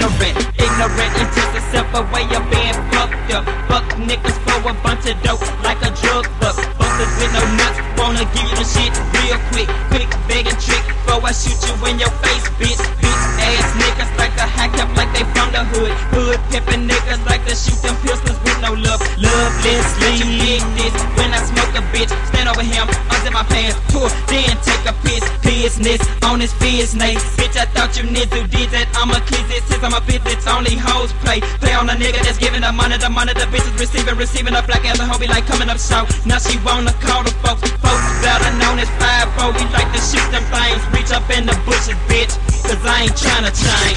Ignorant is just a simple way of being fucked up. Fuck niggas for a bunch of dope like a drug buck. Busters with no nuts wanna give you the shit real quick. Quick begging trick before I shoot you in your face, bitch. Bitch ass niggas like to hack up like they from the hood. Hood pimpin' niggas like to shoot them pistols with no love. Loveless, let you dig this when I smoke a bitch. Stand over him, unzip my pants, pour, then take a piss. Business on his business. Bitch, I thought you niggas who did that. I'm a kid, this is I'm a business, only hoes play. Play on a nigga that's giving the money the bitches receiving a black ass a hoe be like coming up short. Now she wanna call the folks better known as 5-4. We like to shoot them things, reach up in the bushes, bitch, cause I ain't tryna change.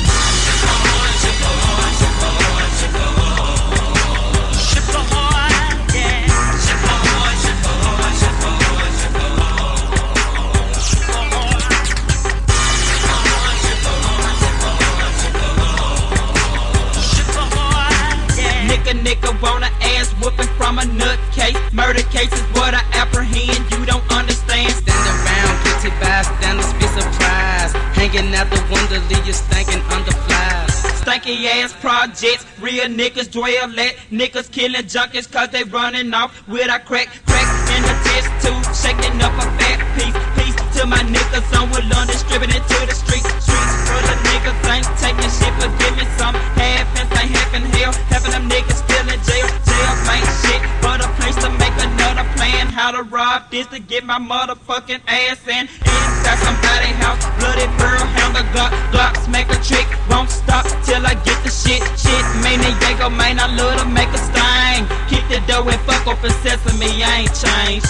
Nigga want a ass whooping from a nutcase. Murder case is what I apprehend, you don't understand. Stand around, guilty bystanders, be surprised. Hanging out the window, leave you stinking under flies. Stanky ass projects, real niggas dwell at. Niggas killing junkies cause they running off with a crack in the test tube, shaking up a fat piece. Peace to my niggas on with London, distributing to the streets. Streets full of niggas ain't taking shit, but give me some. Half and ain't half in hell, having them niggas still in jail. Jail ain't shit, but a place to make another plan. How to rob this to get my motherfucking ass in. Inside somebody's house, bloody pearl, handle Glocks make a trick, won't stop till I get the shit. Man, Diego, man, I love to make a stain. Keep the dough and fuck up and sesame, I ain't changed.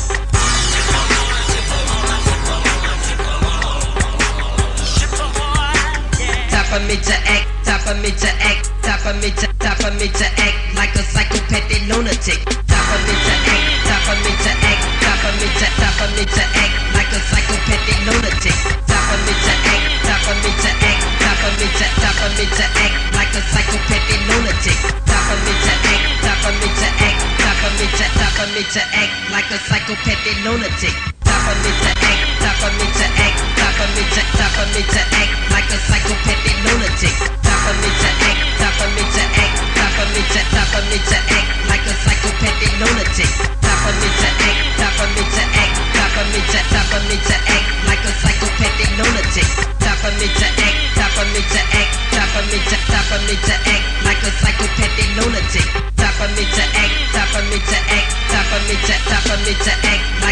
Time for me to act, time for me to act, time for me to act like a psychopathic lunatic. Time for me to act, time for me to act, time for me to act like a psychopathic lunatic. Time for me to act, time for me to act, time for me to act like a psychopathic lunatic. Time for me to act, time for me to act, time for me to act like a psychopathic lunatic. Time for me to act, time for me to act, time for me to act like a psychopathic lunatic. Time for me to act, time for me to act, time for me to act like a psychopathic lunatic. Time for me to act, time for me to act, time for me to act like a psychopathic lunatic. Time for me to act, time for me to act, time for me to act like a psychopathic lunatic. Time for me to act, time for me to act, time for me to act